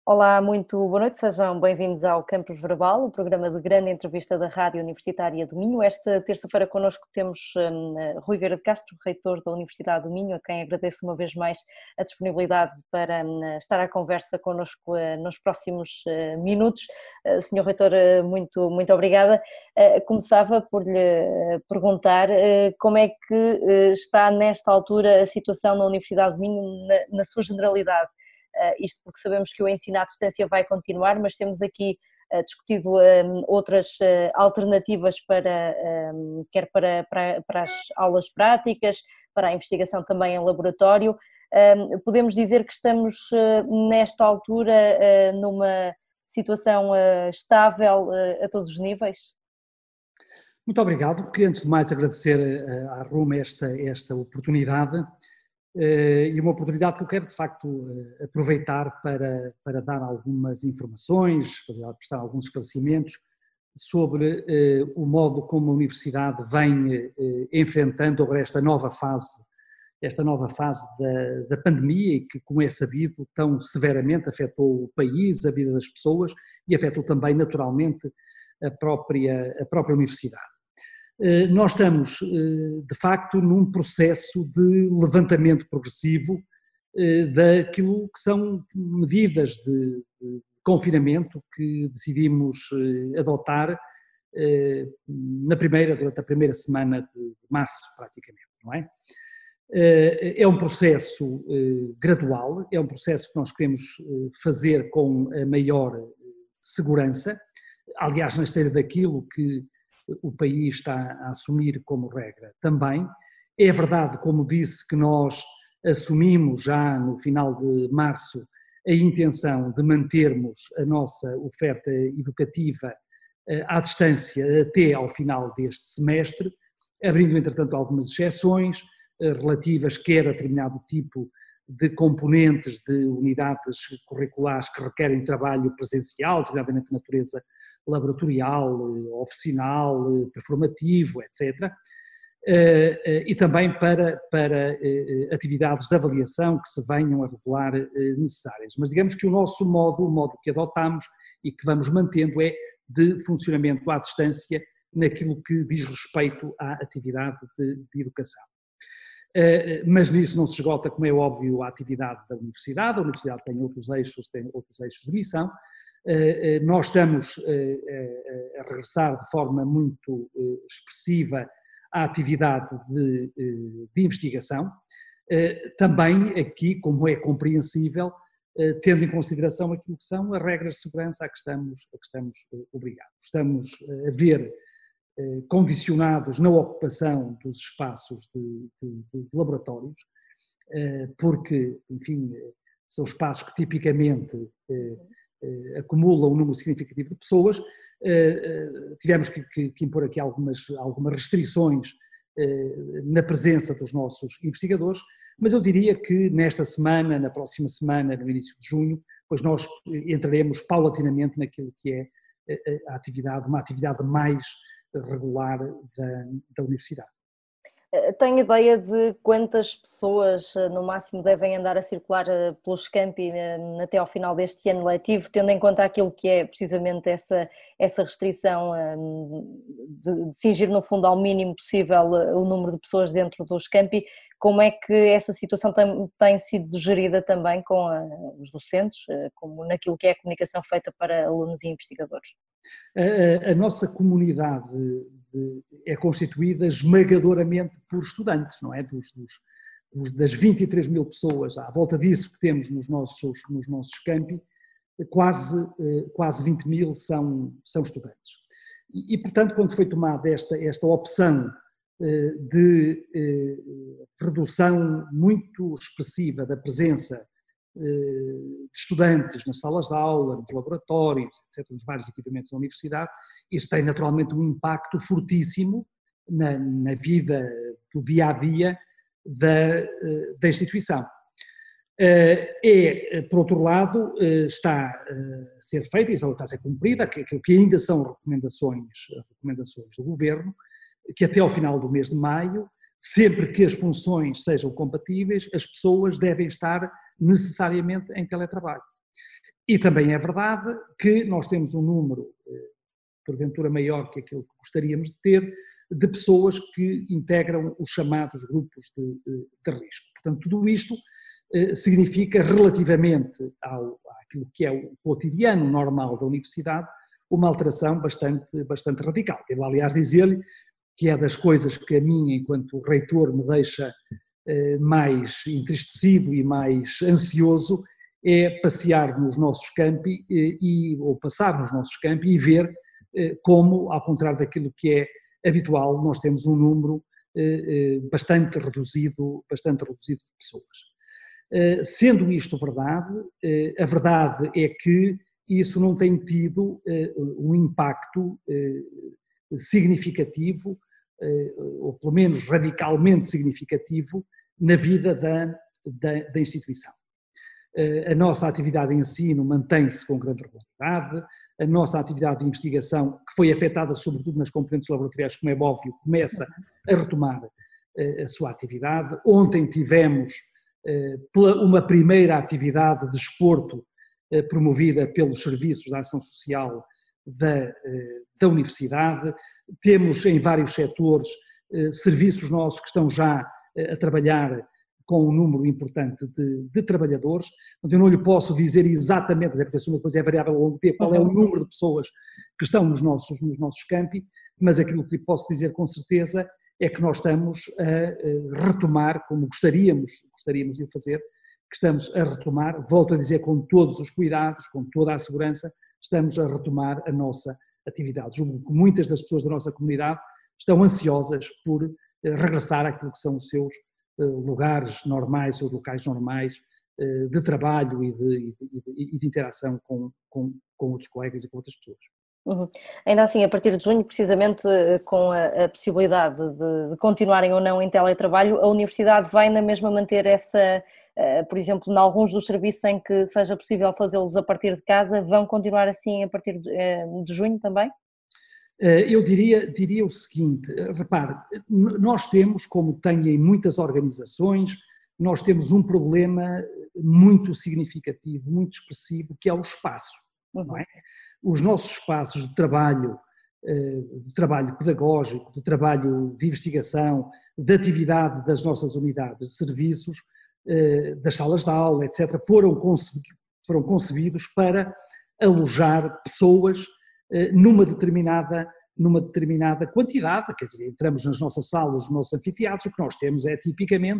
Olá, muito boa noite, sejam bem-vindos ao Campus Verbal, o programa de grande entrevista da Rádio Universitária do Minho. Esta terça-feira connosco temos Rui Vieira de Castro, reitor da Universidade do Minho, a quem agradeço uma vez mais a disponibilidade para estar à conversa connosco nos próximos minutos. Senhor reitor, muito obrigada. Começava por lhe perguntar como é que está nesta altura a situação na Universidade do Minho na sua generalidade. Isto porque sabemos que o ensino à distância vai continuar, mas temos aqui discutido outras alternativas quer para as aulas práticas, para a investigação também em laboratório. Podemos dizer que estamos nesta altura numa situação estável a todos os níveis? Muito obrigado. Queria antes de mais agradecer à RUM esta oportunidade. E uma oportunidade que eu quero de facto aproveitar para dar algumas informações, prestar alguns esclarecimentos sobre o modo como a Universidade vem enfrentando agora esta nova fase da pandemia e que, como é sabido, tão severamente afetou o país, a vida das pessoas e afetou também naturalmente a própria Universidade. Nós estamos, de facto, num processo de levantamento progressivo daquilo que são medidas de confinamento que decidimos adotar durante a primeira semana de março, praticamente, não é? É um processo gradual, é um processo que nós queremos fazer com a maior segurança, aliás, na esteira daquilo que o país está a assumir como regra também. É verdade, como disse, que nós assumimos já no final de março a intenção de mantermos a nossa oferta educativa à distância até ao final deste semestre, abrindo entretanto algumas exceções relativas quer a determinado tipo de componentes de unidades curriculares que requerem trabalho presencial, designadamente de natureza laboratorial, oficinal, performativo, etc. E também para atividades de avaliação que se venham a revelar necessárias. Mas digamos que o modo que adotamos e que vamos mantendo é de funcionamento à distância naquilo que diz respeito à atividade de educação. Mas nisso não se esgota, como é óbvio, a atividade da Universidade. A Universidade tem outros eixos de missão. Nós estamos a regressar de forma muito expressiva à atividade de investigação, também aqui, como é compreensível, tendo em consideração aquilo que são as regras de segurança a que estamos obrigados. Estamos a ver condicionados na ocupação dos espaços de laboratórios, porque, enfim, são espaços que tipicamente acumulam um número significativo de pessoas. Tivemos que impor aqui algumas restrições na presença dos nossos investigadores, mas eu diria que nesta semana, na próxima semana, no início de junho, pois nós entraremos paulatinamente naquilo que é uma atividade mais regular da Universidade. Tem ideia de quantas pessoas no máximo devem andar a circular pelos campi até ao final deste ano letivo, tendo em conta aquilo que é precisamente essa restrição de cingir no fundo ao mínimo possível o número de pessoas dentro dos campi? Como é que essa situação tem sido gerida também com os docentes, como naquilo que é a comunicação feita para alunos e investigadores? A nossa comunidade é constituída esmagadoramente por estudantes, não é? Das 23 mil pessoas, à volta disso que temos nos nossos campi, quase 20 mil são estudantes. E, portanto, quando foi tomada esta opção de redução muito expressiva da presença de estudantes nas salas de aula, nos laboratórios, etc., nos vários equipamentos da universidade, isso tem naturalmente um impacto fortíssimo na vida do dia-a-dia da instituição. Por outro lado, está a ser feita, e está a ser cumprida, aquilo que ainda são recomendações do Governo, que até ao final do mês de maio, sempre que as funções sejam compatíveis, as pessoas devem estar necessariamente em teletrabalho. E também é verdade que nós temos um número, porventura maior que aquilo que gostaríamos de ter, de pessoas que integram os chamados grupos de risco. Portanto, tudo isto significa, relativamente àquilo que é o cotidiano normal da universidade, uma alteração bastante radical. Devo, aliás, dizer-lhe que é das coisas que a mim, enquanto reitor, me deixa mais entristecido e mais ansioso, é passear nos nossos campi ou passar nos nossos campi e ver como, ao contrário daquilo que é habitual, nós temos um número bastante reduzido de pessoas. Sendo isto verdade, a verdade é que isso não tem tido um impacto significativo, ou pelo menos radicalmente significativo, na vida da instituição. A nossa atividade de ensino mantém-se com grande regularidade, a nossa atividade de investigação, que foi afetada sobretudo nas componentes laboratoriais, como é óbvio, começa a retomar a sua atividade. Ontem tivemos uma primeira atividade de desporto promovida pelos serviços da ação social da universidade. Temos em vários setores serviços nossos que estão já a trabalhar com um número importante de trabalhadores. Eu não lhe posso dizer exatamente, até porque a depois é variável ao longo do dia, qual é o número de pessoas que estão nos nossos campi, mas aquilo que lhe posso dizer com certeza é que nós estamos a retomar, como gostaríamos de o fazer, que estamos a retomar, volto a dizer, com todos os cuidados, com toda a segurança, estamos a retomar a nossa atividade. Julgo que muitas das pessoas da nossa comunidade estão ansiosas por regressar àquilo que são os seus lugares normais, os locais normais de trabalho e de interação com outros colegas e com outras pessoas. Uhum. Ainda assim, a partir de junho, precisamente com a possibilidade de continuarem ou não em teletrabalho, a Universidade vai na mesma manter essa, por exemplo, em alguns dos serviços em que seja possível fazê-los a partir de casa, vão continuar assim a partir de junho também? Eu diria o seguinte, repare, nós temos, como tem em muitas organizações, nós temos um problema muito significativo, muito expressivo, que é o espaço, não é? Os nossos espaços de trabalho pedagógico, de trabalho de investigação, de atividade das nossas unidades de serviços, das salas de aula, etc., foram concebidos para alojar pessoas numa determinada quantidade. Quer dizer, entramos nas nossas salas, nos nossos anfiteatros, o que nós temos é tipicamente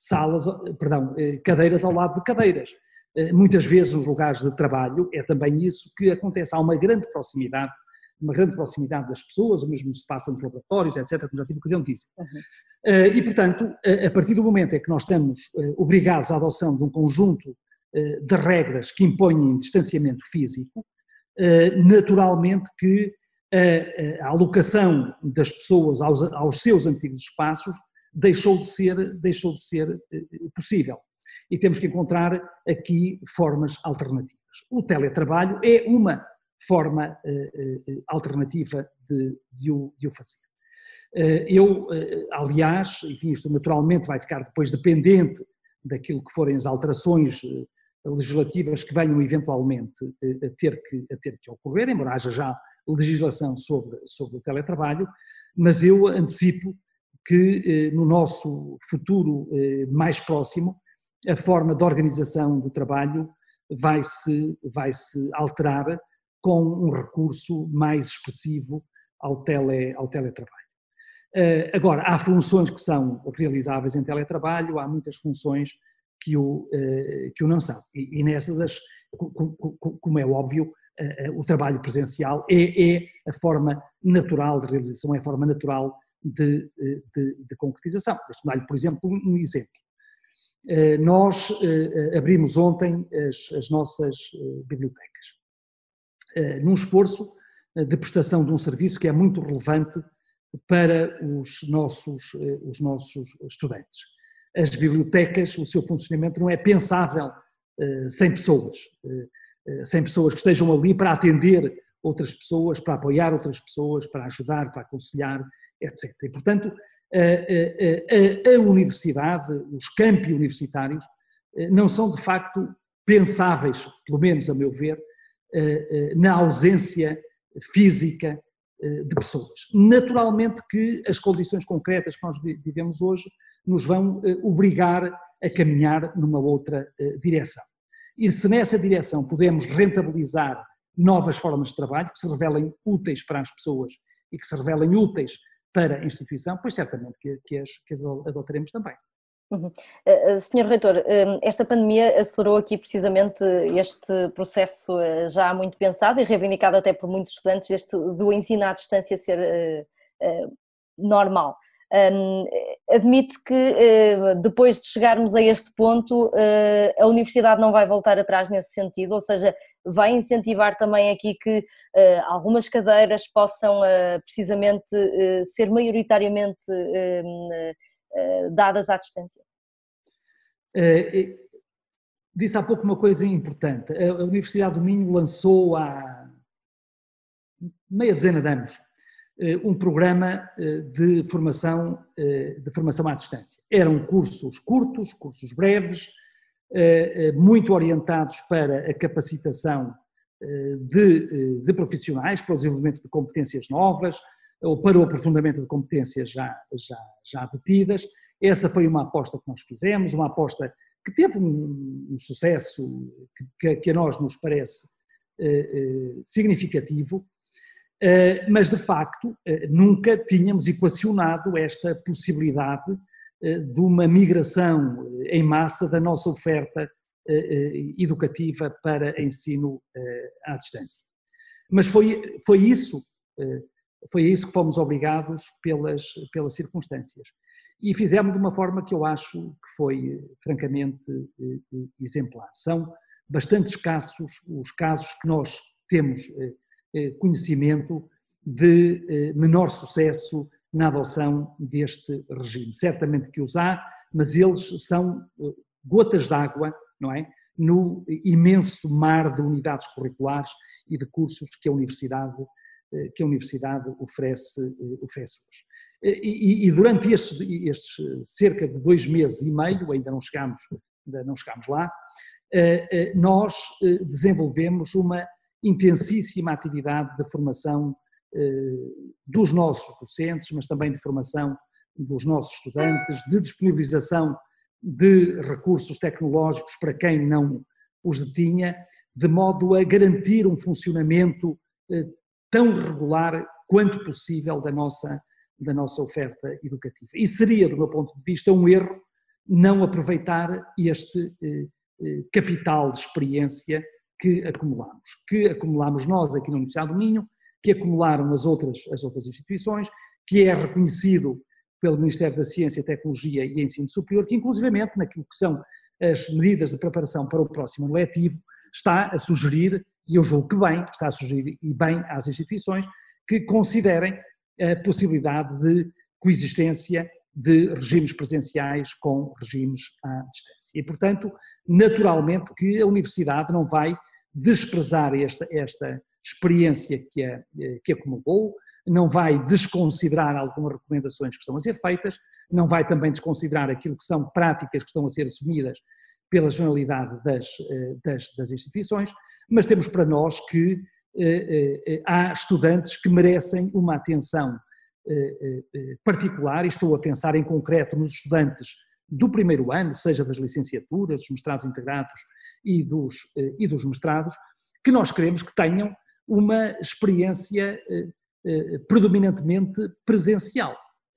cadeiras ao lado de cadeiras. Muitas vezes nos lugares de trabalho é também isso que acontece, há uma grande proximidade das pessoas, o mesmo se passa nos laboratórios, etc., como já tive ocasião de dizer. E, portanto, a partir do momento em que nós estamos obrigados à adoção de um conjunto de regras que impõem distanciamento físico, naturalmente que a alocação das pessoas aos seus antigos espaços deixou de ser possível. E temos que encontrar aqui formas alternativas. O teletrabalho é uma forma alternativa de o fazer. Aliás, enfim, isto naturalmente vai ficar depois dependente daquilo que forem as alterações legislativas que venham eventualmente a ter que ocorrer, embora haja já legislação sobre o teletrabalho, mas eu antecipo que no nosso futuro mais próximo a forma de organização do trabalho vai-se alterar com um recurso mais expressivo ao teletrabalho. Agora, há funções que são realizáveis em teletrabalho, há muitas funções que o não são. E nessas, como é óbvio, o trabalho presencial é a forma natural de realização, é a forma natural de concretização. Deixe-me dar-lhe, por exemplo, um exemplo. Nós abrimos ontem as nossas bibliotecas, num esforço de prestação de um serviço que é muito relevante para os nossos estudantes. As bibliotecas, o seu funcionamento não é pensável sem pessoas que estejam ali para atender outras pessoas, para apoiar outras pessoas, para ajudar, para aconselhar, etc. E, portanto, a universidade, os campi universitários, não são de facto pensáveis, pelo menos a meu ver, na ausência física de pessoas. Naturalmente que as condições concretas que nós vivemos hoje nos vão obrigar a caminhar numa outra direção. E se nessa direção podemos rentabilizar novas formas de trabalho que se revelem úteis para as pessoas e que se revelem úteis para a instituição, pois certamente que as adotaremos também. Uhum. Senhor Reitor, esta pandemia acelerou aqui precisamente este processo já muito pensado e reivindicado até por muitos estudantes, do ensino à distância ser normal. Admite que depois de chegarmos a este ponto a universidade não vai voltar atrás nesse sentido, ou seja, vai incentivar também aqui que algumas cadeiras possam precisamente ser maioritariamente dadas à distância. Disse há pouco uma coisa importante. A Universidade do Minho lançou há meia dezena de anos um programa de formação à distância. Eram cursos curtos, cursos breves, muito orientados para a capacitação de profissionais, para o desenvolvimento de competências novas ou para o aprofundamento de competências já detidas. Essa foi uma aposta que nós fizemos, uma aposta que teve um sucesso que a nós nos parece significativo, mas de facto nunca tínhamos equacionado esta possibilidade de uma migração em massa da nossa oferta educativa para ensino à distância. Mas foi isso que fomos obrigados pelas circunstâncias. E fizemos de uma forma que eu acho que foi francamente exemplar. São bastante escassos os casos que nós temos conhecimento de menor sucesso na adoção deste regime. Certamente que os há, mas eles são gotas d'água, não é? No imenso mar de unidades curriculares e de cursos que a universidade oferece hoje. E durante estes cerca de 2 meses e meio, ainda não chegámos lá, nós desenvolvemos uma intensíssima atividade de formação dos nossos docentes, mas também de formação dos nossos estudantes, de disponibilização de recursos tecnológicos para quem não os detinha, de modo a garantir um funcionamento tão regular quanto possível da nossa oferta educativa. E seria, do meu ponto de vista, um erro não aproveitar este capital de experiência que acumulamos nós aqui na Universidade do Minho, que acumularam as outras instituições, que é reconhecido pelo Ministério da Ciência, Tecnologia e Ensino Superior, que inclusivamente naquilo que são as medidas de preparação para o próximo ano letivo, está a sugerir, e eu julgo que bem, está a sugerir e bem às instituições, que considerem a possibilidade de coexistência de regimes presenciais com regimes à distância. E, portanto, naturalmente que a Universidade não vai desprezar esta experiência que acumulou, não vai desconsiderar algumas recomendações que estão a ser feitas, não vai também desconsiderar aquilo que são práticas que estão a ser assumidas pela generalidade das instituições, mas temos para nós que há estudantes que merecem uma atenção particular, e estou a pensar em concreto nos estudantes do primeiro ano, seja das licenciaturas, dos mestrados integrados e dos mestrados, que nós queremos que tenham uma experiência predominantemente presencial.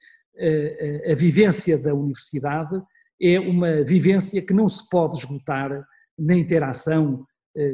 A vivência da universidade é uma vivência que não se pode esgotar na interação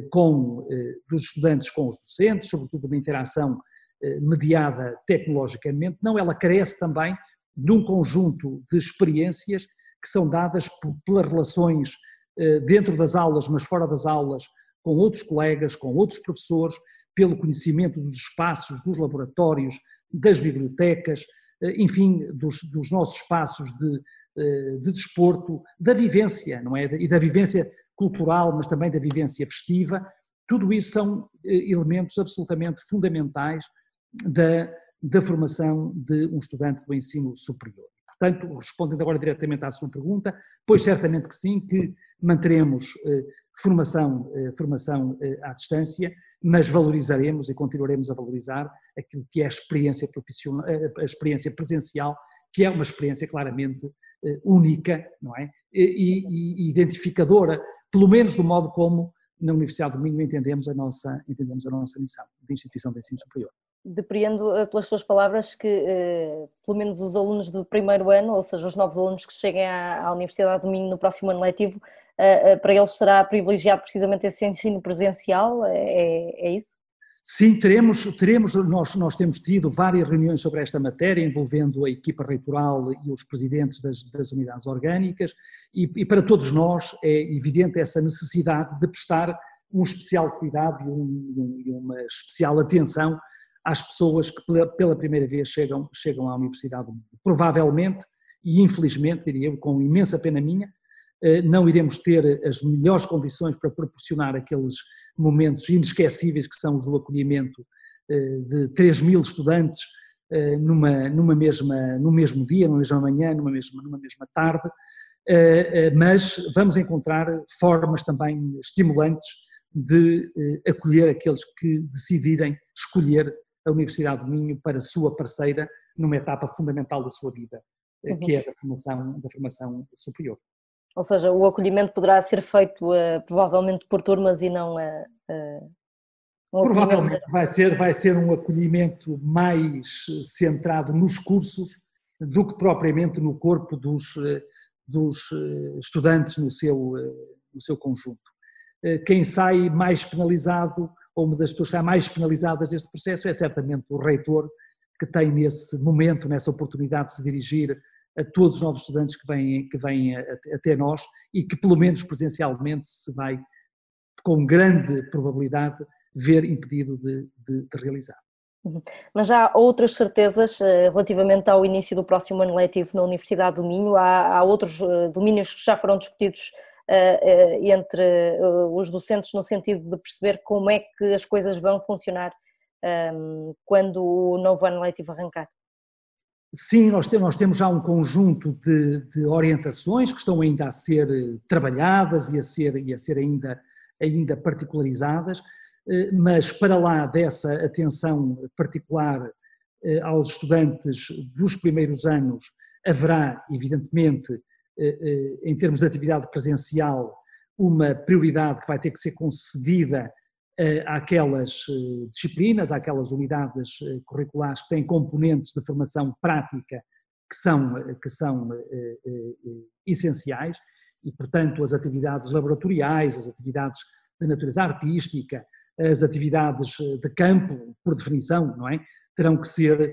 dos estudantes com os docentes, sobretudo uma interação mediada tecnologicamente, não, ela carece também de um conjunto de experiências que são dadas pelas relações dentro das aulas, mas fora das aulas, com outros colegas, com outros professores, pelo conhecimento dos espaços, dos laboratórios, das bibliotecas, enfim, dos nossos espaços de desporto, da vivência, não é? E da vivência cultural, mas também da vivência festiva. Tudo isso são elementos absolutamente fundamentais da formação de um estudante do ensino superior. Portanto, respondendo agora diretamente à sua pergunta, pois certamente que sim, que manteremos formação à distância, mas valorizaremos e continuaremos a valorizar aquilo que é a experiência profissional, a experiência presencial, que é uma experiência claramente única, não é? E identificadora, pelo menos do modo como na Universidade do Minho entendemos a nossa missão de instituição de ensino superior. Depreendo pelas suas palavras que, pelo menos os alunos do primeiro ano, ou seja, os novos alunos que cheguem à Universidade do Minho no próximo ano letivo, para eles será privilegiado precisamente esse ensino presencial, é isso? Sim, nós temos tido várias reuniões sobre esta matéria, envolvendo a equipa reitoral e os presidentes das unidades orgânicas, e para todos nós é evidente essa necessidade de prestar um especial cuidado e uma especial atenção às pessoas que pela primeira vez chegam à Universidade. Provavelmente, e infelizmente, diria eu, com imensa pena minha, não iremos ter as melhores condições para proporcionar aqueles momentos inesquecíveis que são os do acolhimento de 3.000 estudantes no mesmo dia, numa mesma manhã, numa mesma tarde, mas vamos encontrar formas também estimulantes de acolher aqueles que decidirem escolher a Universidade do Minho para sua parceira numa etapa fundamental da sua vida, que é da formação superior. Ou seja, o acolhimento poderá ser feito provavelmente por turmas e não provavelmente vai ser um acolhimento mais centrado nos cursos do que propriamente no corpo dos estudantes no seu conjunto. Quem sai mais penalizado, ou uma das pessoas que sai mais penalizadas deste processo é certamente o reitor, que tem nesse momento, nessa oportunidade de se dirigir a todos os novos estudantes que vêm até nós e que pelo menos presencialmente se vai, com grande probabilidade, ver impedido de realizar. Mas já há outras certezas relativamente ao início do próximo ano letivo na Universidade do Minho? Há outros domínios que já foram discutidos entre os docentes no sentido de perceber como é que as coisas vão funcionar quando o novo ano letivo arrancar? Sim, nós temos já um conjunto de orientações que estão ainda a ser trabalhadas e a ser ainda particularizadas, mas para lá dessa atenção particular aos estudantes dos primeiros anos, haverá, evidentemente, em termos de atividade presencial, uma prioridade que vai ter que ser concedida àquelas disciplinas, àquelas unidades curriculares que têm componentes de formação prática que são essenciais e, portanto, as atividades laboratoriais, as atividades de natureza artística, as atividades de campo, por definição, não é? Terão que ser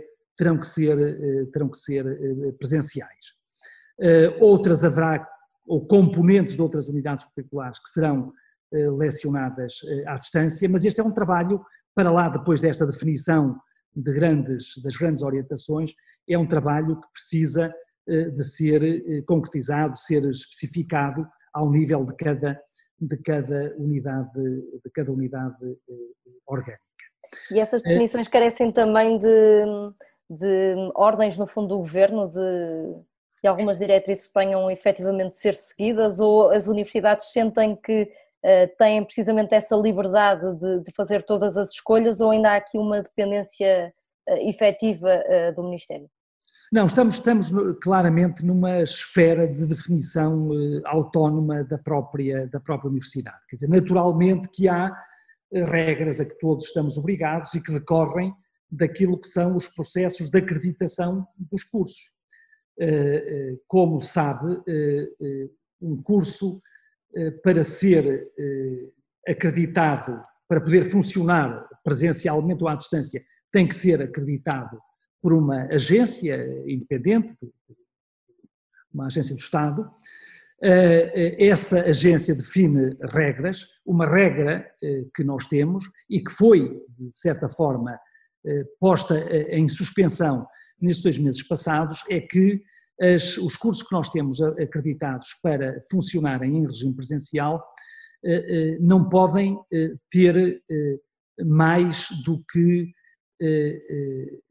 presenciais. Outras haverá, ou componentes de outras unidades curriculares que serão lecionadas à distância, mas este é um trabalho, para lá depois desta definição das grandes orientações, é um trabalho que precisa de ser concretizado, ser especificado ao nível de cada unidade orgânica. E essas definições carecem também de ordens, no fundo, do governo, de algumas diretrizes que tenham efetivamente de ser seguidas, ou as universidades sentem que têm precisamente essa liberdade de fazer todas as escolhas, ou ainda há aqui uma dependência efetiva do Ministério? Não, estamos claramente numa esfera de definição autónoma da própria universidade. Quer dizer, naturalmente que há regras a que todos estamos obrigados e que decorrem daquilo que são os processos de acreditação dos cursos. Como sabe, um curso, para ser acreditado, para poder funcionar presencialmente ou à distância, tem que ser acreditado por uma agência independente, uma agência do Estado. Essa agência define regras, uma regra que nós temos e que foi, de certa forma, posta em suspensão nestes 2 meses passados, é que os cursos que nós temos acreditados para funcionarem em regime presencial não podem ter mais do que,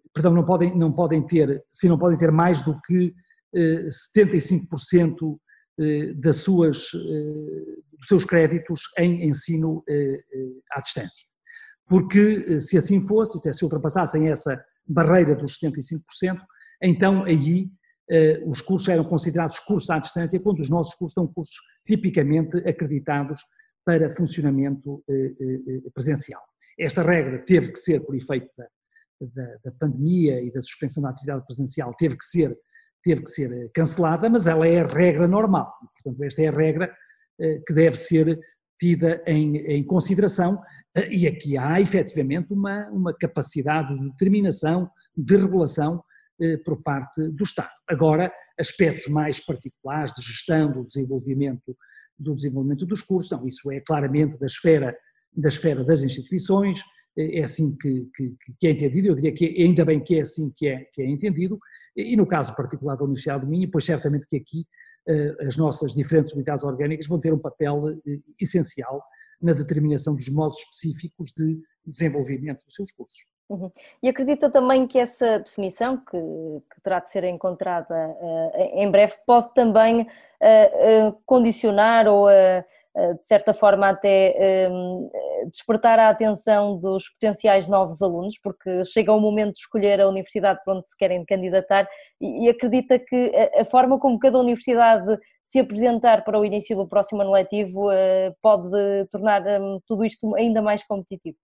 não podem ter mais do que 75% dos seus créditos em ensino à distância. Porque se assim fosse, se ultrapassassem essa barreira dos 75%, então aí os cursos eram considerados cursos à distância, quando os nossos cursos são cursos tipicamente acreditados para funcionamento presencial. Esta regra teve que ser, por efeito da pandemia e da suspensão da atividade presencial, teve que ser cancelada, mas ela é a regra normal. Portanto, esta é a regra que deve ser tida em consideração, e aqui há efetivamente uma capacidade de determinação, de regulação por parte do Estado. Agora, aspectos mais particulares de gestão do desenvolvimento dos cursos, não, isso é claramente da esfera das instituições, é assim que é entendido, eu diria que ainda bem que é assim que é entendido, e no caso particular da Universidade do Minho, pois certamente que aqui as nossas diferentes unidades orgânicas vão ter um papel essencial na determinação dos modos específicos de desenvolvimento dos seus cursos. Uhum. E acredita também que essa definição, que terá de ser encontrada em breve, pode também condicionar ou, de certa forma, até despertar a atenção dos potenciais novos alunos, porque chega o momento de escolher a universidade para onde se querem candidatar, e acredita que a forma como cada universidade se apresentar para o início do próximo ano letivo pode tornar tudo isto ainda mais competitivo?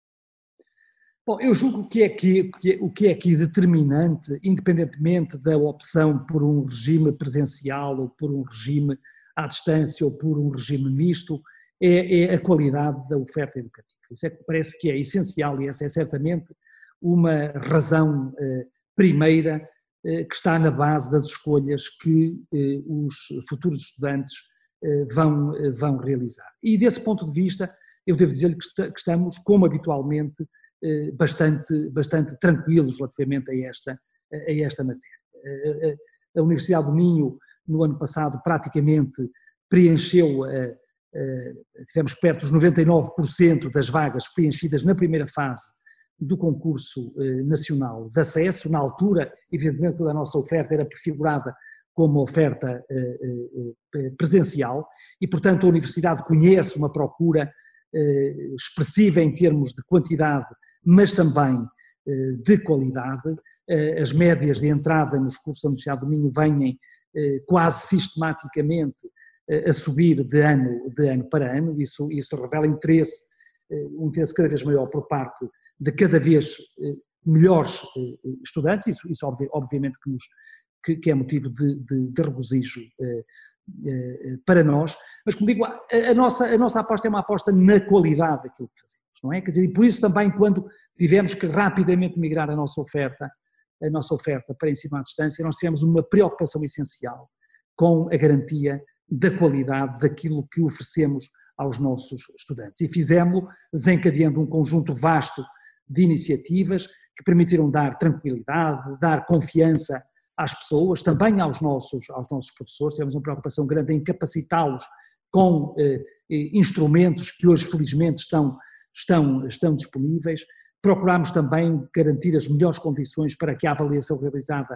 Bom, eu julgo que o que é aqui determinante, independentemente da opção por um regime presencial ou por um regime à distância ou por um regime misto, é a qualidade da oferta educativa. Isso é que parece que é essencial, e essa é certamente uma razão primeira que está na base das escolhas que os futuros estudantes vão realizar. E desse ponto de vista, eu devo dizer-lhe que estamos, como habitualmente, bastante tranquilos relativamente a esta matéria. A Universidade do Minho, no ano passado, praticamente preencheu, tivemos perto dos 99% das vagas preenchidas na primeira fase do concurso nacional de acesso. Na altura, evidentemente, toda a nossa oferta era prefigurada como oferta presencial e, portanto, a Universidade conhece uma procura expressiva em termos de quantidade, mas também de qualidade. As médias de entrada nos cursos da Universidade do Minho vêm quase sistematicamente a subir de ano para ano. Isso revela um interesse cada vez maior por parte de cada vez melhores estudantes. Isso obviamente que é motivo de regozijo para nós, mas como digo, a nossa aposta é uma aposta na qualidade daquilo que fazemos, não é? Quer dizer, e por isso também quando tivemos que rapidamente migrar a nossa oferta para ensino à distância, nós tivemos uma preocupação essencial com a garantia da qualidade daquilo que oferecemos aos nossos estudantes, e fizemos-lo desencadeando um conjunto vasto de iniciativas que permitiram dar tranquilidade, dar confiança às pessoas, também aos nossos professores. Tivemos uma preocupação grande em capacitá-los com instrumentos que hoje felizmente estão disponíveis. Procurámos também garantir as melhores condições para que a avaliação realizada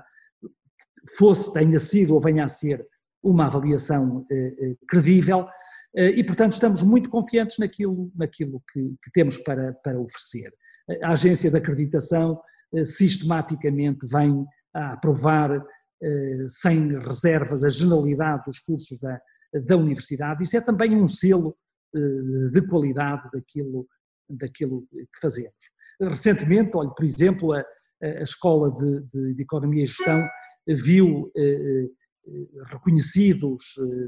tenha sido ou venha a ser uma avaliação credível, e portanto estamos muito confiantes naquilo que temos para oferecer. A agência de acreditação sistematicamente vem a aprovar sem reservas a generalidade dos cursos da universidade. Isso é também um selo de qualidade daquilo que fazemos. Recentemente, olha, por exemplo, a Escola de Economia e Gestão viu reconhecidos,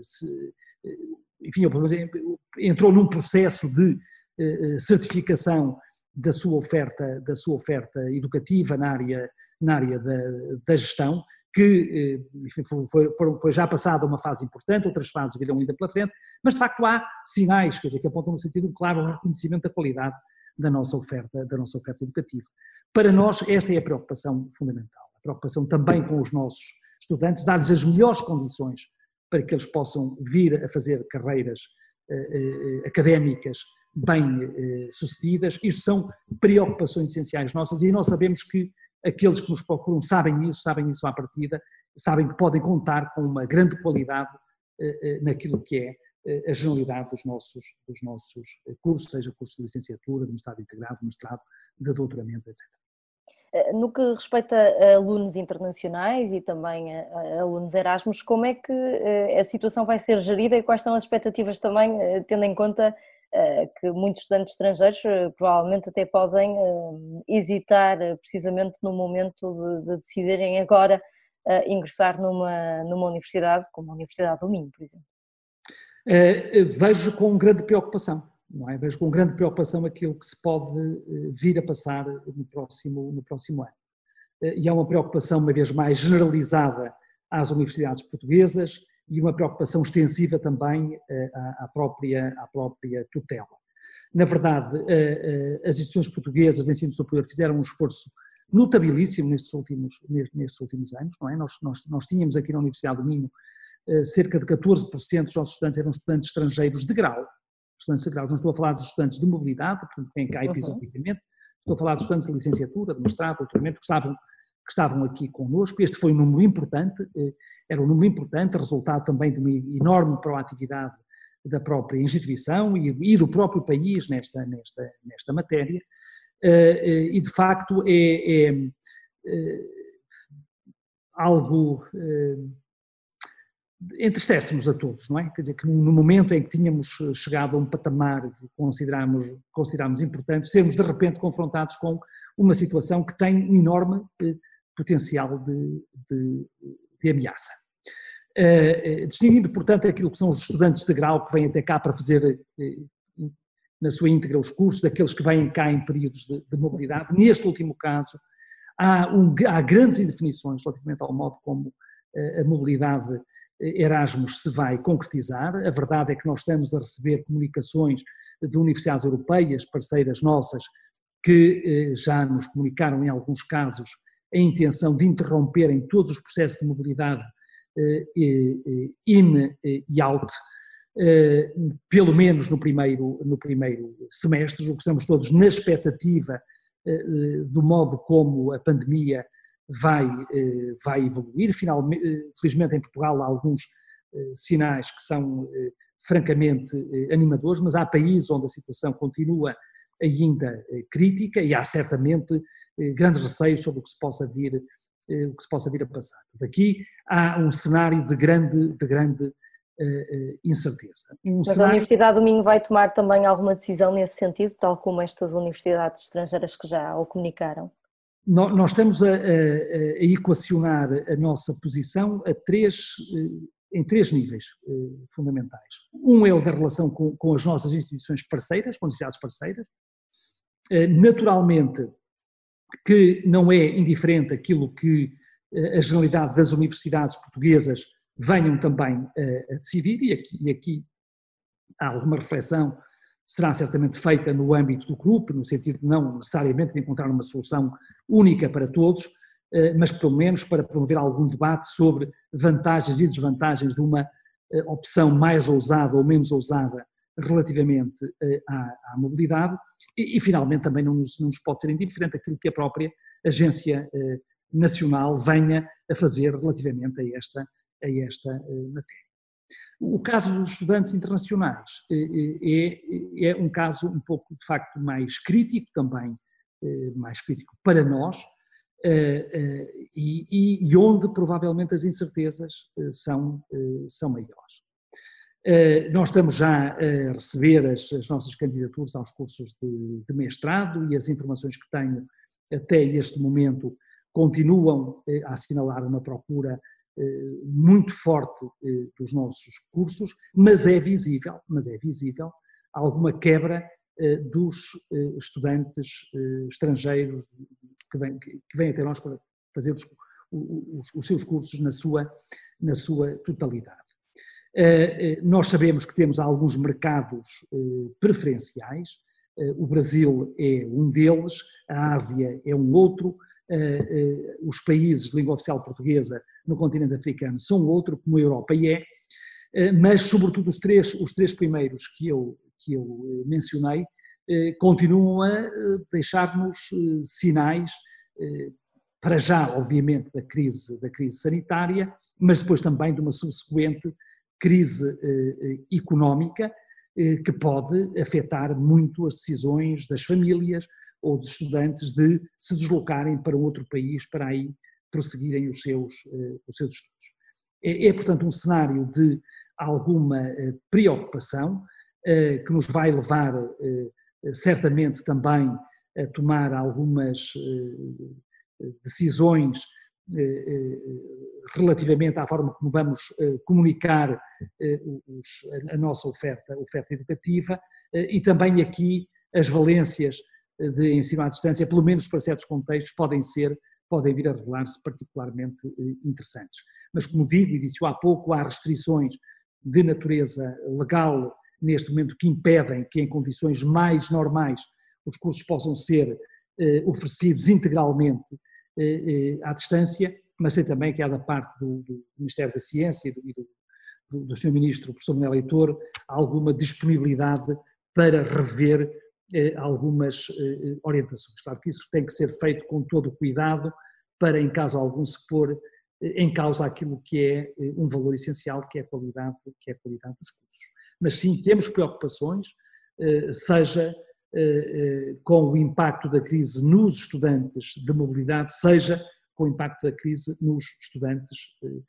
enfim, entrou num processo de certificação da sua oferta educativa na área da gestão, que enfim, foi já passada uma fase importante, outras fases virão ainda pela frente, mas de facto há sinais, quer dizer, que apontam no sentido claro ao reconhecimento da qualidade da nossa oferta educativa. Para nós esta é a preocupação fundamental, a preocupação também com os nossos estudantes, dar-lhes as melhores condições para que eles possam vir a fazer carreiras académicas bem sucedidas. Isto são preocupações essenciais nossas, e nós sabemos que aqueles que nos procuram sabem isso à partida, sabem que podem contar com uma grande qualidade naquilo que é a generalidade dos nossos cursos, seja cursos de licenciatura, de mestrado integrado, de mestrado, de doutoramento, etc. No que respeita a alunos internacionais e também a alunos Erasmus, como é que a situação vai ser gerida e quais são as expectativas também, tendo em conta que muitos estudantes estrangeiros provavelmente até podem hesitar precisamente no momento de decidirem agora ingressar numa universidade, como a Universidade do Minho, por exemplo? Vejo com grande preocupação, não é? Vejo com grande preocupação aquilo que se pode vir a passar no próximo ano. E é uma preocupação, uma vez mais, generalizada às universidades portuguesas e uma preocupação extensiva também à própria tutela. Na verdade, as instituições portuguesas de ensino superior fizeram um esforço notabilíssimo nestes últimos anos, não é? Nós tínhamos aqui na Universidade do Minho cerca de 14% dos nossos estudantes eram estudantes estrangeiros de grau. Estudantes de grau, não estou a falar dos estudantes de mobilidade, portanto, que vêm cá episodicamente, estou a falar dos estudantes de licenciatura, de mestrado, de doutoramento, que estavam aqui connosco. Este foi um número importante, era um número importante, resultado também de uma enorme proatividade da própria instituição e do próprio país nesta matéria, e de facto é algo entristece-nos a todos, não é? Quer dizer, que no momento em que tínhamos chegado a um patamar que considerámos importante, sermos de repente confrontados com uma situação que tem um enorme potencial de ameaça. Distinguindo, portanto, aquilo que são os estudantes de grau que vêm até cá para fazer na sua íntegra os cursos, daqueles que vêm cá em períodos de mobilidade, neste último caso, há grandes indefinições relativamente ao modo como a mobilidade Erasmus se vai concretizar. A verdade é que nós estamos a receber comunicações de universidades europeias, parceiras nossas, que já nos comunicaram em alguns casos a intenção de interromperem todos os processos de mobilidade in e out, pelo menos no primeiro semestre. O que estamos todos na expectativa do modo como a pandemia vai evoluir. Felizmente em Portugal há alguns sinais que são francamente animadores, mas há países onde a situação continua ainda crítica e há certamente grandes receios sobre o que se possa vir a passar. Daqui há um cenário de grande incerteza. Mas a Universidade do Minho vai tomar também alguma decisão nesse sentido, tal como estas universidades estrangeiras que já o comunicaram? Nós estamos a equacionar a nossa posição em três níveis fundamentais. Um é o da relação com as nossas instituições parceiras, com as universidades parceiras. Naturalmente que não é indiferente aquilo que a generalidade das universidades portuguesas venham também a decidir, e aqui há alguma reflexão será certamente feita no âmbito do grupo, no sentido de não necessariamente de encontrar uma solução única para todos, mas pelo menos para promover algum debate sobre vantagens e desvantagens de uma opção mais ousada ou menos ousada relativamente à mobilidade, e finalmente também não nos pode ser indiferente aquilo que a própria Agência Nacional venha a fazer relativamente a esta matéria. O caso dos estudantes internacionais é um caso um pouco, de facto, mais crítico também, mais crítico para nós, e onde provavelmente as incertezas são maiores. Nós estamos já a receber as nossas candidaturas aos cursos de mestrado, e as informações que tenho até este momento continuam a assinalar uma procura muito forte dos nossos cursos, mas é visível alguma quebra dos estudantes estrangeiros que vêm até nós para fazer os seus cursos na sua totalidade. Nós sabemos que temos alguns mercados preferenciais, o Brasil é um deles, a Ásia é um outro, os países de língua oficial portuguesa no continente africano são outro, como a Europa mas sobretudo os três primeiros que eu mencionei continuam a deixar-nos sinais, para já obviamente da crise sanitária, mas depois também de uma subsequente crise económica que pode afetar muito as decisões das famílias ou dos estudantes de se deslocarem para outro país para aí prosseguirem os seus estudos. Portanto, um cenário de alguma preocupação que nos vai levar certamente também a tomar algumas decisões relativamente à forma como vamos comunicar a nossa oferta educativa e também aqui as valências de ensino à distância, pelo menos para certos contextos, podem vir a revelar-se particularmente interessantes. Mas, como digo e disse há pouco, há restrições de natureza legal neste momento que impedem que em condições mais normais os cursos possam ser oferecidos integralmente à distância, mas sei também que há da parte do Ministério da Ciência e do Sr. Ministro, professor Manuel Leitor, alguma disponibilidade para rever algumas orientações. Claro que isso tem que ser feito com todo o cuidado para, em caso algum, se pôr em causa aquilo que é um valor essencial, que é a qualidade dos cursos. Mas sim, temos preocupações, seja com o impacto da crise nos estudantes de mobilidade, seja com o impacto da crise nos estudantes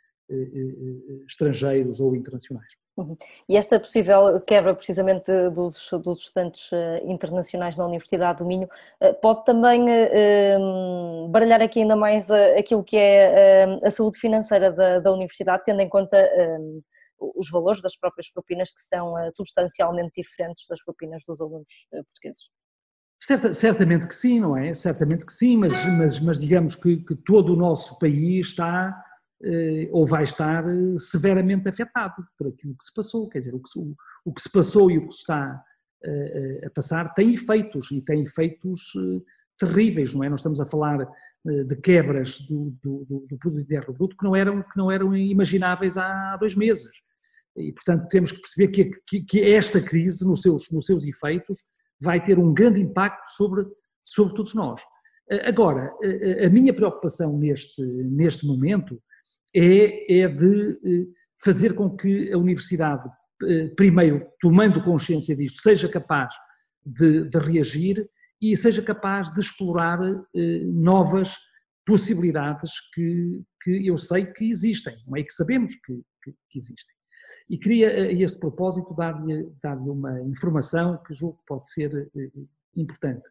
estrangeiros ou internacionais. E esta possível quebra precisamente dos estudantes internacionais na Universidade do Minho pode também baralhar aqui ainda mais aquilo que é a saúde financeira da Universidade, tendo em conta os valores das próprias propinas, que são substancialmente diferentes das propinas dos alunos portugueses. Certamente que sim, não é? Certamente que sim, mas digamos que todo o nosso país está ou vai estar severamente afetado por aquilo que se passou. Quer dizer, o que se passou e o que se está a passar tem efeitos, e tem efeitos terríveis, não é? Nós estamos a falar de quebras do produto interno bruto que não eram imagináveis há 2 meses. E, portanto, temos que perceber que esta crise, nos seus efeitos, vai ter um grande impacto sobre todos nós. Agora, a minha preocupação neste momento é de fazer com que a Universidade, primeiro, tomando consciência disto, seja capaz de reagir e seja capaz de explorar novas possibilidades que eu sei que existem, não é? Que sabemos que existem. E queria, a este propósito, dar-lhe uma informação que julgo que pode ser importante.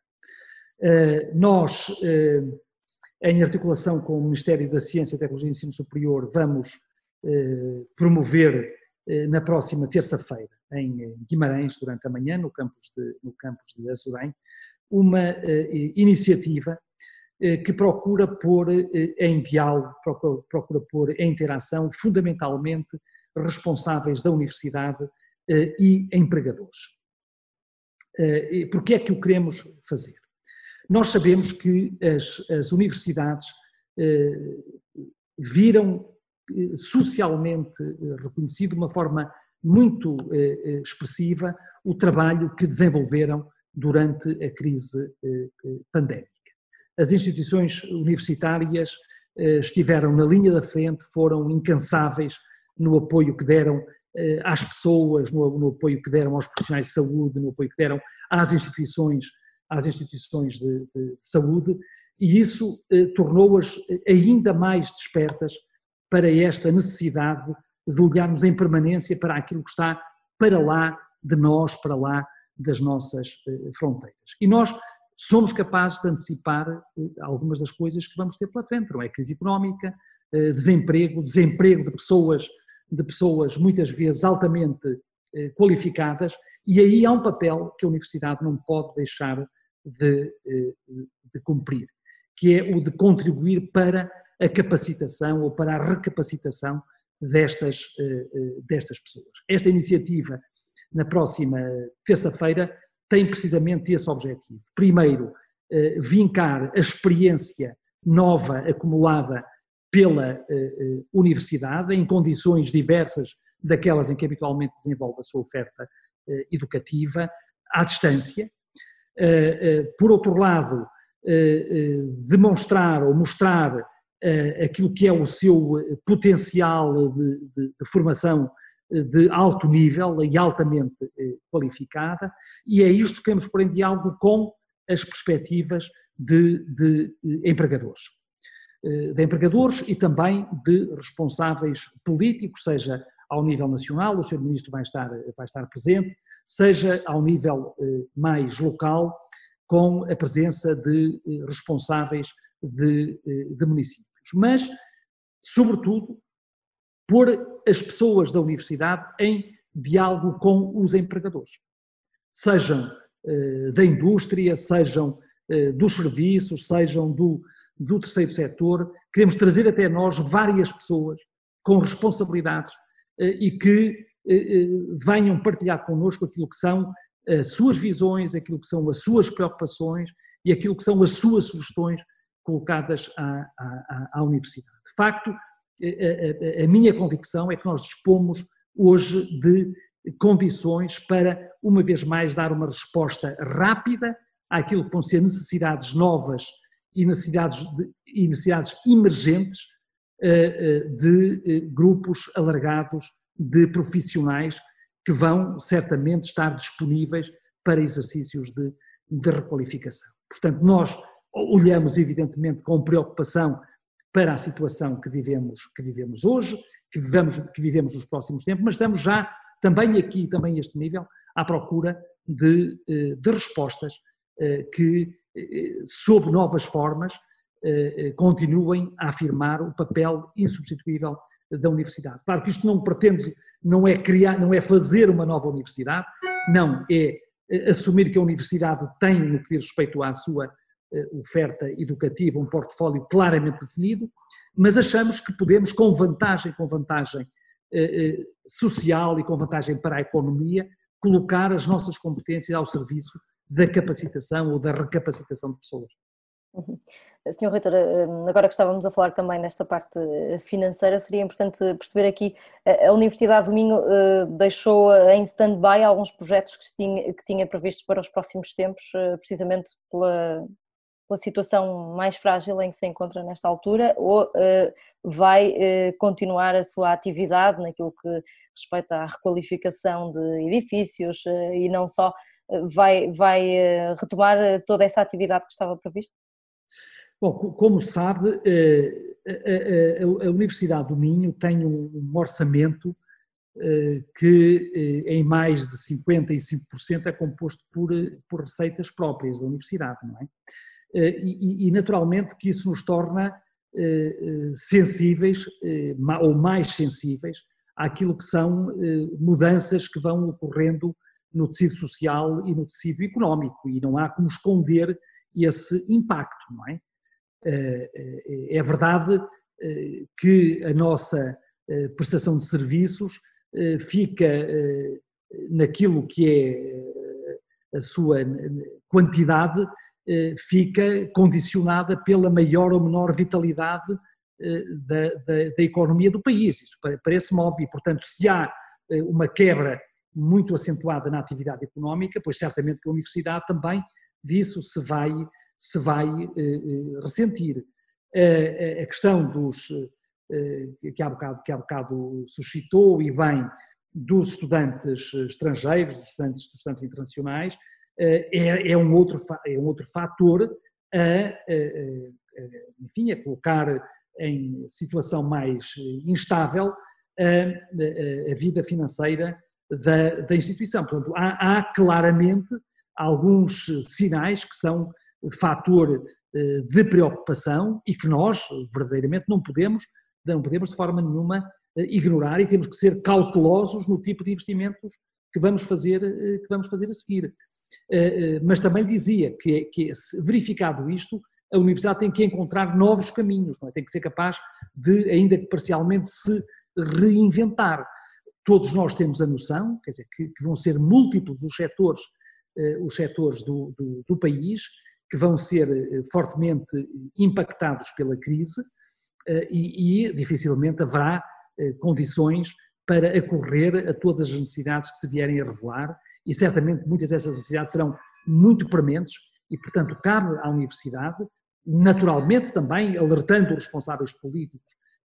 Nós, em articulação com o Ministério da Ciência, Tecnologia e Ensino Superior, vamos promover na próxima terça-feira, em Guimarães, durante a manhã, no campus de Azurém, uma iniciativa que procura pôr em diálogo, procura pôr em interação, fundamentalmente, responsáveis da universidade e empregadores. Por que é que o queremos fazer? Nós sabemos que as universidades viram socialmente reconhecido de uma forma muito expressiva o trabalho que desenvolveram durante a crise pandémica. As instituições universitárias estiveram na linha da frente, foram incansáveis no apoio que deram às pessoas, no apoio que deram aos profissionais de saúde, no apoio que deram às instituições de saúde, e isso tornou-as ainda mais despertas para esta necessidade de olharmos em permanência para aquilo que está para lá de nós, para lá das nossas fronteiras. E nós somos capazes de antecipar algumas das coisas que vamos ter pela frente, não é? Crise económica, desemprego de pessoas muitas vezes altamente qualificadas, e aí há um papel que a universidade não pode deixar de cumprir, que é o de contribuir para a capacitação ou para a recapacitação destas pessoas. Esta iniciativa, na próxima terça-feira, tem precisamente esse objetivo. Primeiro, vincar a experiência nova acumulada pela universidade, em condições diversas daquelas em que habitualmente desenvolve a sua oferta educativa, à distância. Por outro lado, demonstrar ou mostrar aquilo que é o seu potencial de formação de alto nível e altamente qualificada, e é isto que queremos pôr em diálogo com as perspectivas de empregadores. De empregadores e também de responsáveis políticos, seja ao nível nacional, o Sr. Ministro vai estar presente, seja ao nível mais local, com a presença de responsáveis de municípios. Mas, sobretudo, pôr as pessoas da universidade em diálogo com os empregadores, sejam da indústria, sejam dos serviços, sejam do terceiro setor. Queremos trazer até nós várias pessoas com responsabilidades e que venham partilhar connosco aquilo que são as suas visões, aquilo que são as suas preocupações e aquilo que são as suas sugestões colocadas à universidade. De facto, a minha convicção é que nós dispomos hoje de condições para, uma vez mais, dar uma resposta rápida àquilo que vão ser necessidades novas e necessidades emergentes de grupos alargados de profissionais que vão certamente estar disponíveis para exercícios de requalificação. Portanto, nós olhamos evidentemente com preocupação para a situação que vivemos hoje, que vivemos nos próximos tempos, mas estamos já também aqui, também a este nível, à procura de respostas que, sob novas formas, continuem a afirmar o papel insubstituível da universidade. Claro que isto não é fazer uma nova universidade, não, é assumir que a universidade tem, no que diz respeito à sua oferta educativa, um portfólio claramente definido, mas achamos que podemos, com vantagem social e com vantagem para a economia, colocar as nossas competências ao serviço da capacitação ou da recapacitação de pessoas. Sr. Reitor, agora que estávamos a falar também nesta parte financeira, seria importante perceber aqui, a Universidade do Minho deixou em stand-by alguns projetos que tinha previstos para os próximos tempos, precisamente pela situação mais frágil em que se encontra nesta altura, ou vai continuar a sua atividade naquilo que respeita à requalificação de edifícios e não só, vai retomar toda essa atividade que estava prevista? Bom, como sabe, a Universidade do Minho tem um orçamento que em mais de 55% é composto por receitas próprias da Universidade, não é? E naturalmente que isso nos torna sensíveis ou mais sensíveis àquilo que são mudanças que vão ocorrendo no tecido social e no tecido económico, e não há como esconder esse impacto, não é? É verdade que a nossa prestação de serviços fica naquilo que é a sua quantidade, fica condicionada pela maior ou menor vitalidade da economia do país. Isso parece-me óbvio. Portanto, se há uma quebra muito acentuada na atividade económica, pois certamente que a universidade também disso se vai ressentir. A questão que há bocado suscitou, e bem, dos estudantes estrangeiros, dos estudantes internacionais, é um outro fator enfim, a colocar em situação mais instável a vida financeira da instituição. Portanto, há claramente alguns sinais que são fator de preocupação e que nós, verdadeiramente, não podemos de forma nenhuma ignorar, e temos que ser cautelosos no tipo de investimentos que vamos fazer a seguir. Mas também dizia que verificado isto, a Universidade tem que encontrar novos caminhos, não é? Tem que ser capaz de, ainda que parcialmente, se reinventar. Todos nós temos a noção, quer dizer, que vão ser múltiplos os setores do país, que vão ser fortemente impactados pela crise e dificilmente haverá condições para acorrer a todas as necessidades que se vierem a revelar, e certamente muitas dessas necessidades serão muito prementes e, portanto, cabe à Universidade, naturalmente também alertando os responsáveis políticos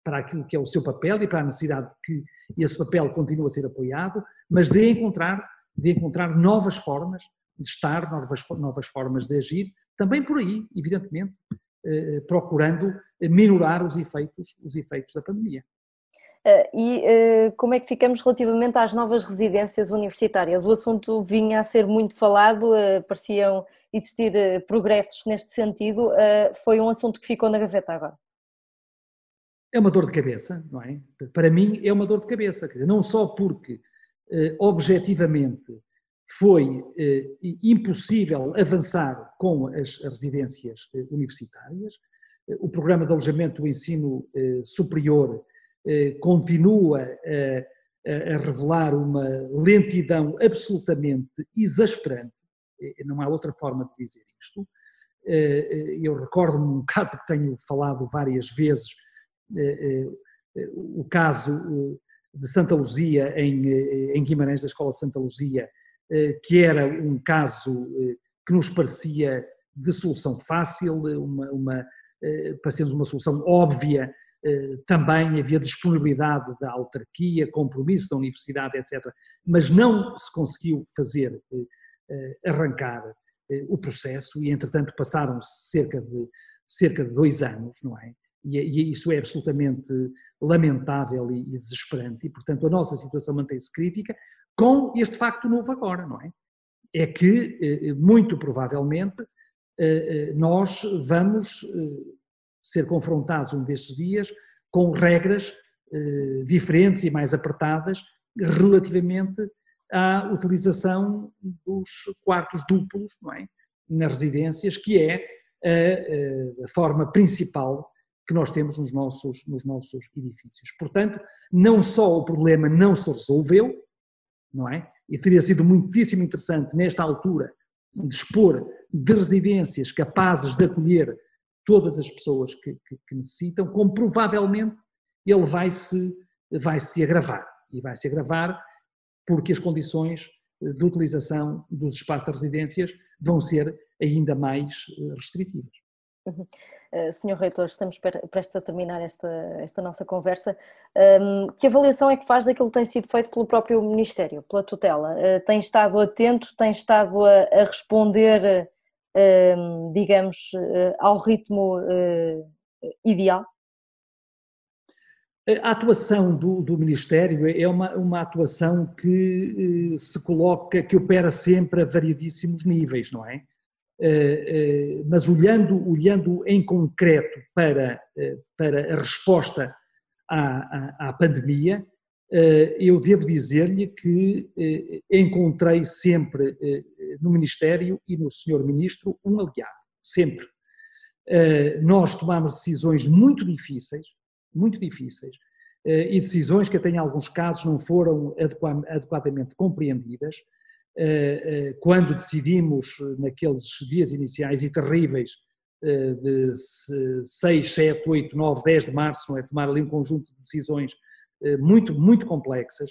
para aquilo que é o seu papel e para a necessidade de que esse papel continue a ser apoiado, mas de encontrar novas formas de estar, novas formas de agir, também por aí, evidentemente, procurando minorar os efeitos da pandemia. Como é que ficamos relativamente às novas residências universitárias? O assunto vinha a ser muito falado, pareciam existir progressos neste sentido, foi um assunto que ficou na gaveta agora. É uma dor de cabeça, não é? Para mim é uma dor de cabeça, quer dizer, não só porque objetivamente foi impossível avançar com as residências universitárias, o programa de alojamento do ensino superior continua a revelar uma lentidão absolutamente exasperante, não há outra forma de dizer isto. Eu recordo-me um caso que tenho falado várias vezes, o caso de Santa Luzia, em Guimarães, da Escola de Santa Luzia, que era um caso que nos parecia de solução fácil, parecia-nos uma solução óbvia. Também havia disponibilidade da autarquia, compromisso da universidade, etc. Mas não se conseguiu fazer arrancar o processo e, entretanto, passaram-se cerca de 2 anos, não é? E isto é absolutamente lamentável e desesperante, e, portanto, a nossa situação mantém-se crítica com este facto novo agora, não é? É que, muito provavelmente, nós vamos ser confrontados um destes dias com regras diferentes e mais apertadas relativamente à utilização dos quartos duplos, não é? Nas residências, que é a forma principal que nós temos nos nossos edifícios. Portanto, não só o problema não se resolveu, não é? E teria sido muitíssimo interessante, nesta altura, dispor de residências capazes de acolher todas as pessoas que necessitam, como provavelmente ele vai se agravar. E vai se agravar porque as condições de utilização dos espaços de residências vão ser ainda mais restritivas. Senhor Reitor, estamos prestes a terminar esta nossa conversa. Que avaliação é que faz daquilo que tem sido feito pelo próprio Ministério, pela tutela? Tem estado atento, tem estado a responder, digamos, ao ritmo ideal? A atuação do Ministério é uma atuação que se coloca, que opera sempre a variedíssimos níveis, não é? Mas olhando em concreto para a resposta à pandemia, eu devo dizer-lhe que encontrei sempre no Ministério e no Sr. Ministro um aliado, sempre. Nós tomamos decisões muito difíceis, e decisões que até em alguns casos não foram adequadamente compreendidas, quando decidimos naqueles dias iniciais e terríveis de 6, 7, 8, 9, 10 de março, não é? Tomar ali um conjunto de decisões muito, muito complexas,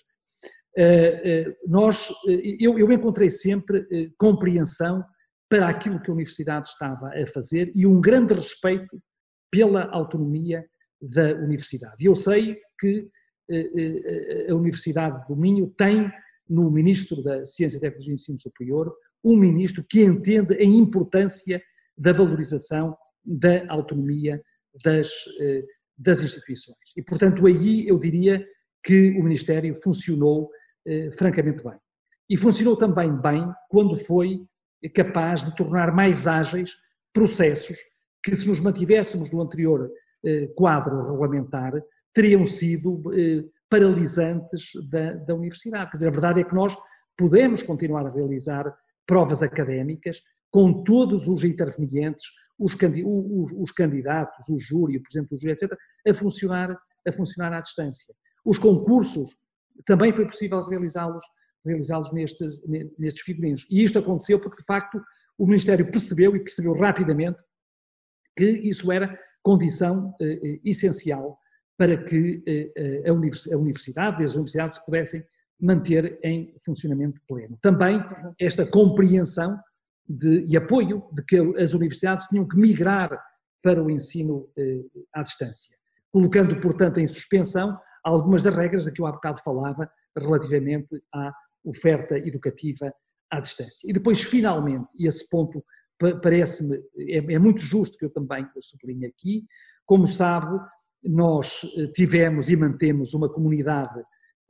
eu encontrei sempre compreensão para aquilo que a Universidade estava a fazer e um grande respeito pela autonomia da Universidade. E eu sei que a Universidade do Minho tem no Ministro da Ciência, Tecnologia e Ensino Superior um ministro que entende a importância da valorização da autonomia das instituições. E, portanto, aí eu diria que o Ministério funcionou francamente bem. E funcionou também bem quando foi capaz de tornar mais ágeis processos que, se nos mantivéssemos no anterior quadro regulamentar, teriam sido paralisantes da universidade. Quer dizer, a verdade é que nós podemos continuar a realizar provas académicas com todos os intervenientes, os candidatos, o júri, o presidente do júri, etc., a funcionar à distância. Os concursos, também foi possível realizá-los nestes figurinos. E isto aconteceu porque, de facto, o Ministério percebeu rapidamente que isso era condição essencial para que a universidade e as universidades se pudessem manter em funcionamento pleno. Também esta compreensão e apoio de que as universidades tinham que migrar para o ensino à distância. colocando, portanto, em suspensão algumas das regras de que eu há bocado falava relativamente à oferta educativa à distância. E depois, finalmente, e esse ponto parece-me, é muito justo que eu também sublinhe aqui, como sabe, nós tivemos e mantemos uma comunidade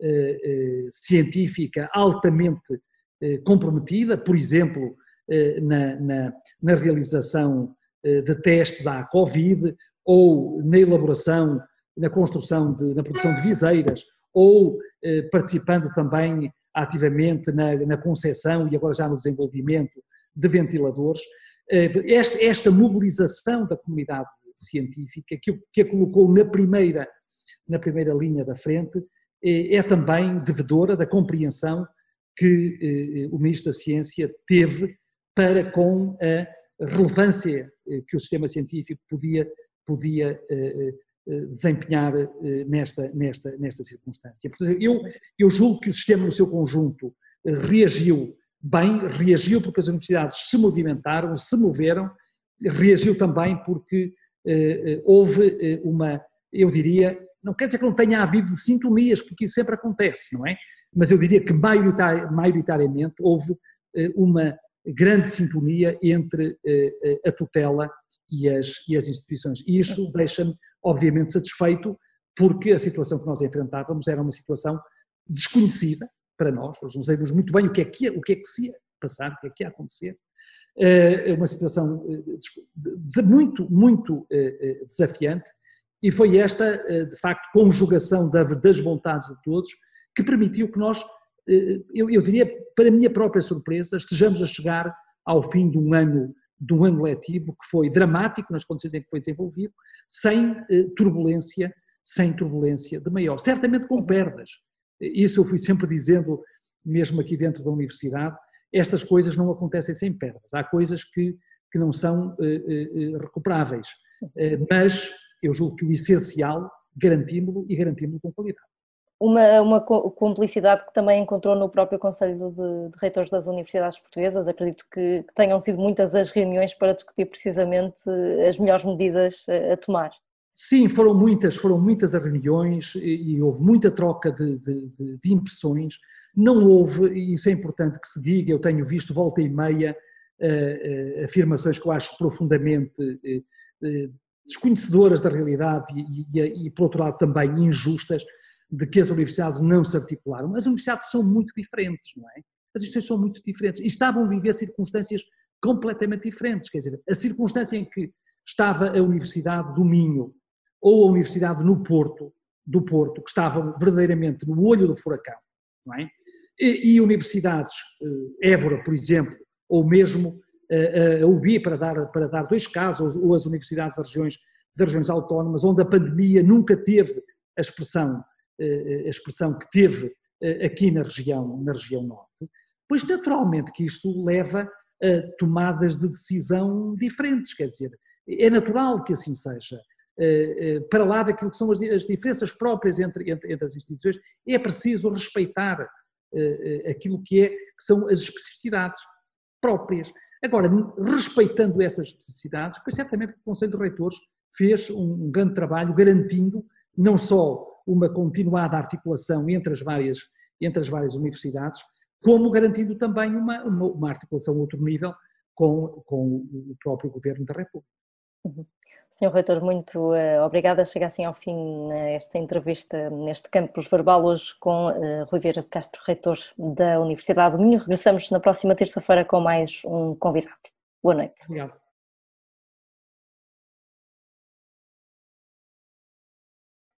científica altamente comprometida, por exemplo, na realização de testes à Covid, ou na elaboração, na construção, na produção de viseiras, ou participando também ativamente na concepção e agora já no desenvolvimento de ventiladores. Esta mobilização da comunidade científica, que a colocou na primeira linha da frente, é também devedora da compreensão que o Ministro da Ciência teve para com a relevância que o sistema científico podia desempenhar nesta circunstância. Portanto, eu julgo que o sistema no seu conjunto reagiu bem, reagiu porque as universidades se movimentaram, se moveram, reagiu também porque houve eu diria, não quer dizer que não tenha havido sintonias, porque isso sempre acontece, não é? Mas eu diria que maioritariamente houve uma grande sintonia entre a tutela e as instituições. E isso deixa-me, obviamente, satisfeito, porque a situação que nós enfrentávamos era uma situação desconhecida para nós não sabemos muito bem o que é que se ia passar, o que é que ia acontecer. Uma situação muito desafiante, e foi esta, de facto, conjugação das vontades de todos que permitiu que nós, eu diria, para a minha própria surpresa, estejamos a chegar ao fim de um ano letivo que foi dramático nas condições em que foi desenvolvido, sem turbulência de maior, certamente com perdas. Isso eu fui sempre dizendo, mesmo aqui dentro da universidade, estas coisas não acontecem sem perdas, há coisas que não são recuperáveis, mas eu julgo que o essencial garantimos-lo e garantimos-lo com qualidade. Uma cumplicidade que também encontrou no próprio Conselho de Reitores das Universidades Portuguesas. Acredito que tenham sido muitas as reuniões para discutir precisamente as melhores medidas a tomar. Sim, foram muitas as reuniões e houve muita troca de impressões. Não houve, e isso é importante que se diga, eu tenho visto volta e meia afirmações que eu acho profundamente desconhecedoras da realidade e, por outro lado, também injustas, de que as universidades não se articularam. As universidades são muito diferentes, não é? As instituições são muito diferentes e estavam a viver circunstâncias completamente diferentes. Quer dizer, a circunstância em que estava a Universidade do Minho ou a Universidade do Porto, que estavam verdadeiramente no olho do furacão, não é? E universidades, Évora, por exemplo, ou mesmo a UBI, para dar dois casos, ou as universidades das regiões autónomas, onde a pandemia nunca teve a expressão que teve aqui na região norte, pois naturalmente que isto leva a tomadas de decisão diferentes, quer dizer, é natural que assim seja. Para lá daquilo que são as diferenças próprias entre as instituições, é preciso respeitar aquilo que são as especificidades próprias. Agora, respeitando essas especificidades, pois certamente que o Conselho de Reitores fez um grande trabalho garantindo não só uma continuada articulação entre as várias universidades, como garantindo também uma articulação a outro nível com o próprio Governo da República. Sr. Reitor, muito obrigada. Chega assim ao fim esta entrevista neste campus verbal hoje com Rui Vieira de Castro, reitor da Universidade do Minho. Regressamos na próxima terça-feira com mais um convidado. Boa noite. Obrigado.